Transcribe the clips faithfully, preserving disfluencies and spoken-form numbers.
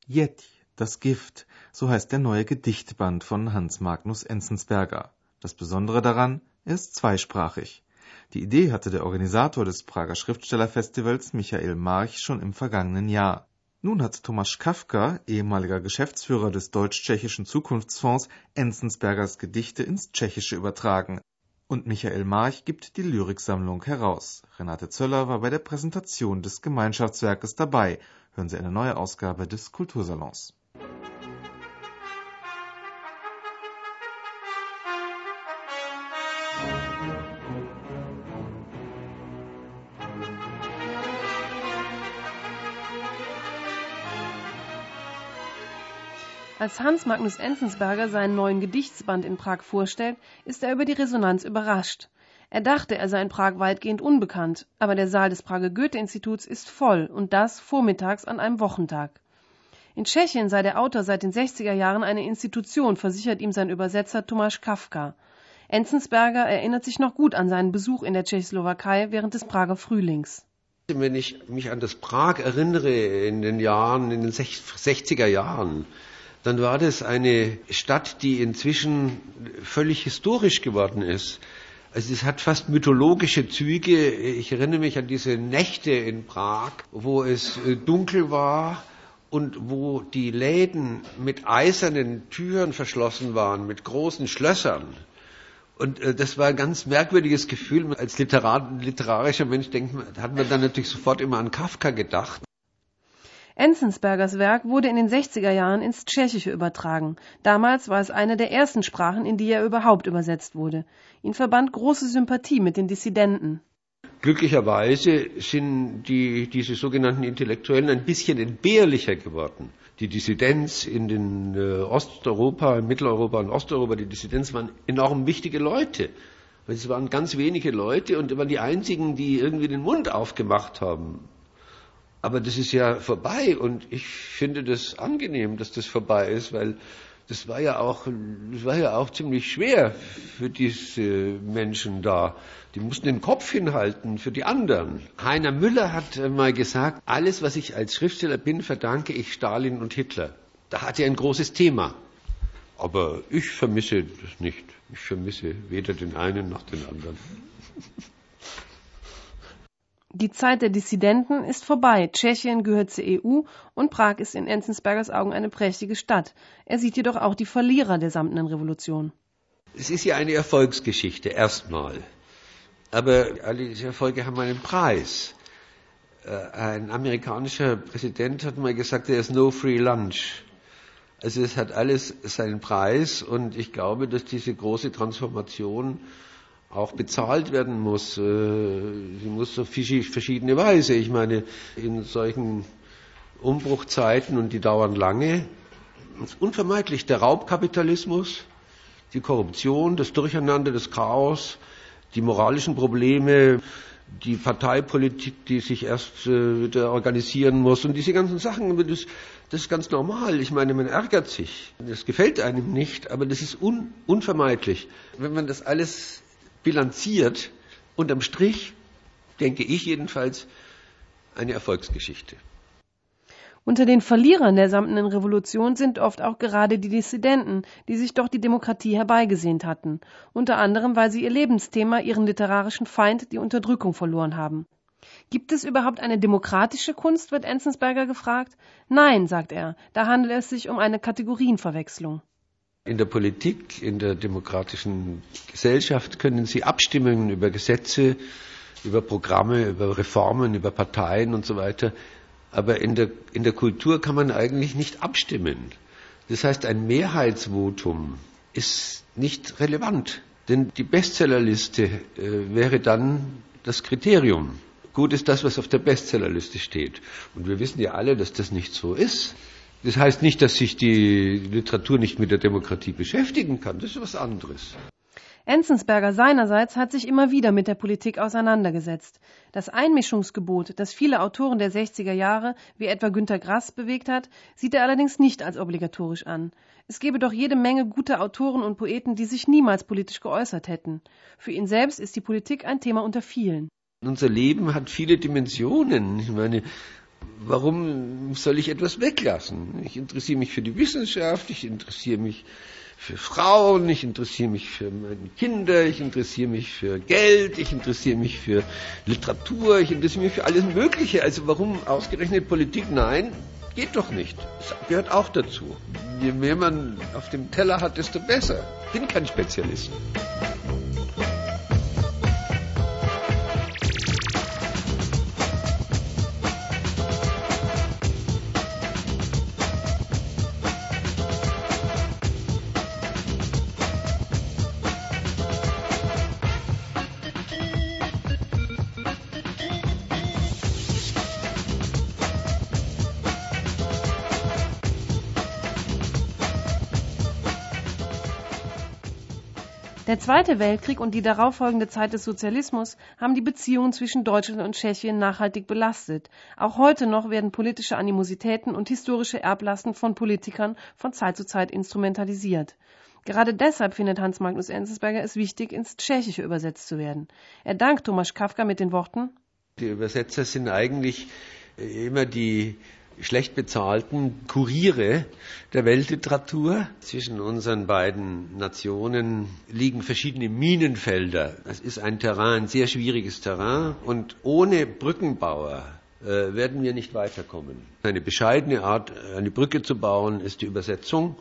Yeti, das Gift, so heißt der neue Gedichtband von Hans Magnus Enzensberger. Das Besondere daran, er ist zweisprachig. Die Idee hatte der Organisator des Prager Schriftstellerfestivals Michael March schon im vergangenen Jahr. Nun hat Tomasz Kafka, ehemaliger Geschäftsführer des Deutsch-Tschechischen Zukunftsfonds, Enzensbergers Gedichte ins Tschechische übertragen. Und Michael March gibt die Lyriksammlung heraus. Renate Zöller war bei der Präsentation des Gemeinschaftswerkes dabei. Hören Sie eine neue Ausgabe des Kultursalons. Als Hans Magnus Enzensberger seinen neuen Gedichtsband in Prag vorstellt, ist er über die Resonanz überrascht. Er dachte, er sei in Prag weitgehend unbekannt, aber der Saal des Prager Goethe-Instituts ist voll und das vormittags an einem Wochentag. In Tschechien sei der Autor seit den sechziger Jahren eine Institution, versichert ihm sein Übersetzer Tomáš Kafka. Enzensberger erinnert sich noch gut an seinen Besuch in der Tschechoslowakei während des Prager Frühlings. Wenn ich mich an das Prag erinnere in den Jahren, in den sechziger Jahren, dann war das eine Stadt, die inzwischen völlig historisch geworden ist. Also es hat fast mythologische Züge. Ich erinnere mich an diese Nächte in Prag, wo es dunkel war und wo die Läden mit eisernen Türen verschlossen waren, mit großen Schlössern. Und äh, das war ein ganz merkwürdiges Gefühl. Als Literar, literarischer Mensch denkt man, hat man dann natürlich sofort immer an Kafka gedacht. Enzensbergers Werk wurde in den sechziger Jahren ins Tschechische übertragen. Damals war es eine der ersten Sprachen, in die er überhaupt übersetzt wurde. Ihn verband große Sympathie mit den Dissidenten. Glücklicherweise sind die, diese sogenannten Intellektuellen ein bisschen entbehrlicher geworden. Die Dissidenz in den äh, Osteuropa, in Mitteleuropa und Osteuropa, die Dissidenz waren enorm wichtige Leute. Es waren ganz wenige Leute und waren die einzigen, die irgendwie den Mund aufgemacht haben. Aber das ist ja vorbei und ich finde das angenehm, dass das vorbei ist, weil das war ja auch, das war ja auch ziemlich schwer für diese Menschen da. Die mussten den Kopf hinhalten für die anderen. Heiner Müller hat mal gesagt, alles, was ich als Schriftsteller bin, verdanke ich Stalin und Hitler. Da hat er ein großes Thema. Aber ich vermisse das nicht. Ich vermisse weder den einen noch den anderen. Die Zeit der Dissidenten ist vorbei. Tschechien gehört zur E U und Prag ist in Enzensbergers Augen eine prächtige Stadt. Er sieht jedoch auch die Verlierer der samtenen Revolution. Es ist ja eine Erfolgsgeschichte, erstmal. Aber alle diese Erfolge haben einen Preis. Ein amerikanischer Präsident hat mal gesagt, there is no free lunch. Also es hat alles seinen Preis und ich glaube, dass diese große Transformation auch bezahlt werden muss. Sie muss auf verschiedene Weise. Ich meine, in solchen Umbruchzeiten, und die dauern lange, ist unvermeidlich der Raubkapitalismus, die Korruption, das Durcheinander, das Chaos, die moralischen Probleme, die Parteipolitik, die sich erst wieder organisieren muss und diese ganzen Sachen, das, das ist ganz normal. Ich meine, man ärgert sich. Das gefällt einem nicht, aber das ist un, unvermeidlich. Wenn man das alles bilanziert, unterm Strich, denke ich jedenfalls, eine Erfolgsgeschichte. Unter den Verlierern der samtenen Revolution sind oft auch gerade die Dissidenten, die sich doch die Demokratie herbeigesehnt hatten. Unter anderem, weil sie ihr Lebensthema, ihren literarischen Feind, die Unterdrückung verloren haben. Gibt es überhaupt eine demokratische Kunst, wird Enzensberger gefragt. Nein, sagt er, da handelt es sich um eine Kategorienverwechslung. In der Politik, in der demokratischen Gesellschaft können Sie abstimmen über Gesetze, über Programme, über Reformen, über Parteien und so weiter. Aber in der, in der Kultur kann man eigentlich nicht abstimmen. Das heißt, ein Mehrheitsvotum ist nicht relevant. Denn die Bestsellerliste äh, wäre dann das Kriterium. Gut ist das, was auf der Bestsellerliste steht. Und wir wissen ja alle, dass das nicht so ist. Das heißt nicht, dass sich die Literatur nicht mit der Demokratie beschäftigen kann. Das ist was anderes. Enzensberger seinerseits hat sich immer wieder mit der Politik auseinandergesetzt. Das Einmischungsgebot, das viele Autoren der sechziger Jahre, wie etwa Günter Grass, bewegt hat, sieht er allerdings nicht als obligatorisch an. Es gebe doch jede Menge guter Autoren und Poeten, die sich niemals politisch geäußert hätten. Für ihn selbst ist die Politik ein Thema unter vielen. Unser Leben hat viele Dimensionen. Ich meine, Warum soll ich etwas weglassen? Ich interessiere mich für die Wissenschaft, ich interessiere mich für Frauen, ich interessiere mich für meine Kinder, ich interessiere mich für Geld, ich interessiere mich für Literatur, ich interessiere mich für alles Mögliche. Also warum ausgerechnet Politik? Nein, geht doch nicht. Das gehört auch dazu. Je mehr man auf dem Teller hat, desto besser. Ich bin kein Spezialist. Der Zweite Weltkrieg und die darauffolgende Zeit des Sozialismus haben die Beziehungen zwischen Deutschland und Tschechien nachhaltig belastet. Auch heute noch werden politische Animositäten und historische Erblasten von Politikern von Zeit zu Zeit instrumentalisiert. Gerade deshalb findet Hans Magnus Enzensberger es wichtig, ins Tschechische übersetzt zu werden. Er dankt Tomáš Kafka mit den Worten: Die Übersetzer sind eigentlich immer die schlecht bezahlten Kuriere der Weltliteratur. Zwischen unseren beiden Nationen liegen verschiedene Minenfelder. Das ist ein Terrain, ein sehr schwieriges Terrain. Und ohne Brückenbauer äh, werden wir nicht weiterkommen. Eine bescheidene Art, eine Brücke zu bauen, ist die Übersetzung.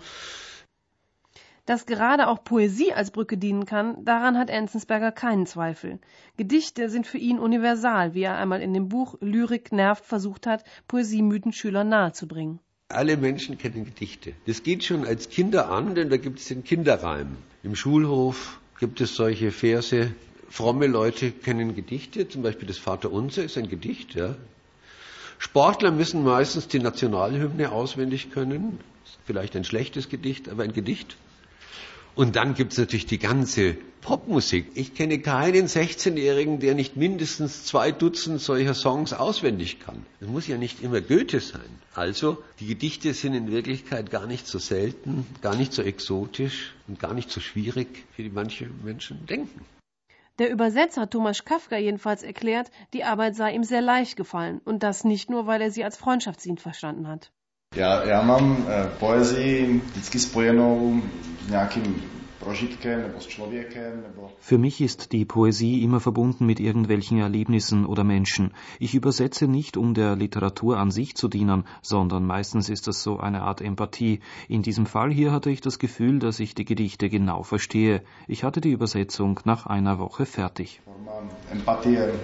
Dass gerade auch Poesie als Brücke dienen kann, daran hat Enzensberger keinen Zweifel. Gedichte sind für ihn universal, wie er einmal in dem Buch Lyrik nervt versucht hat, poesiemüden Schülern nahezubringen. Alle Menschen kennen Gedichte. Das geht schon als Kinder an, denn da gibt es den Kinderreim. Im Schulhof gibt es solche Verse. Fromme Leute kennen Gedichte, zum Beispiel das Vaterunser ist ein Gedicht. Ja. Sportler müssen meistens die Nationalhymne auswendig können. Vielleicht ein schlechtes Gedicht, aber ein Gedicht. Und dann gibt es natürlich die ganze Popmusik. Ich kenne keinen sechzehnjährigen, der nicht mindestens zwei Dutzend solcher Songs auswendig kann. Es muss ja nicht immer Goethe sein. Also, die Gedichte sind in Wirklichkeit gar nicht so selten, gar nicht so exotisch und gar nicht so schwierig, wie manche Menschen denken. Der Übersetzer Tomáš Kafka jedenfalls erklärt, die Arbeit sei ihm sehr leicht gefallen. Und das nicht nur, weil er sie als Freundschaftsdienst verstanden hat. Já, já mám e, poezii vždycky spojenou s nějakým prožitkem nebo s člověkem. Nebo... Für mich ist die Poesie immer verbunden mit irgendwelchen Erlebnissen oder Menschen. Ich übersetze nicht, um der Literatur an sich zu dienen, sondern meistens ist das so eine Art Empathie. In diesem Fall hier hatte ich das Gefühl, dass ich die Gedichte genau verstehe. Ich hatte die Übersetzung nach einer Woche fertig. Forma empatie.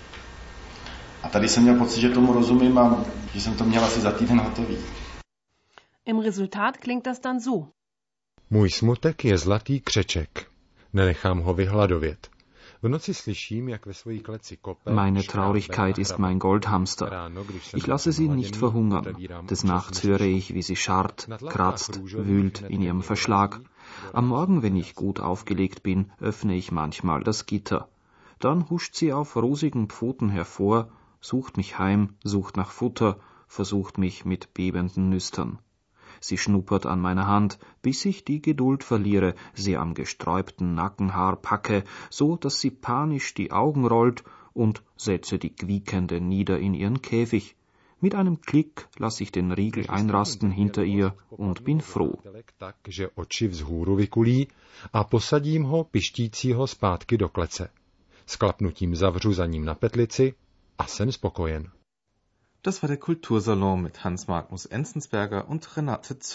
A tady jsem měl pocit, že tomu rozumím a že jsem to měl asi za týden hotový. Im Resultat klingt das dann so. Můj smutek je zlatý křeček. Nenechám ho vyhladovět. V noci slyším, jak ve svojí kleci kope. Meine Traurigkeit ist mein Goldhamster. Ich lasse sie nicht verhungern. Des Nachts höre ich, wie sie scharrt, kratzt, wühlt in ihrem Verschlag. Am Morgen, wenn ich gut aufgelegt bin, öffne ich manchmal das Gitter. Dann huscht sie auf rosigen Pfoten hervor, sucht mich heim, sucht nach Futter, versucht mich mit bebenden Nüstern. Sie schnuppert an meiner Hand, bis ich die Geduld verliere, sie am gesträubten Nackenhaar packe, so dass sie panisch die Augen rollt und setze die Quiekende nieder in ihren Käfig. Mit einem Klick lasse ich den Riegel einrasten hinter ihr und bin froh. Tak, že oči vzhůru vykulí a posadím ho pištícího zpátky do klece. S klapnutím zavřu za ním na petlici a jsem spokojen. Das war der Kultursalon mit Hans Magnus Enzensberger und Renate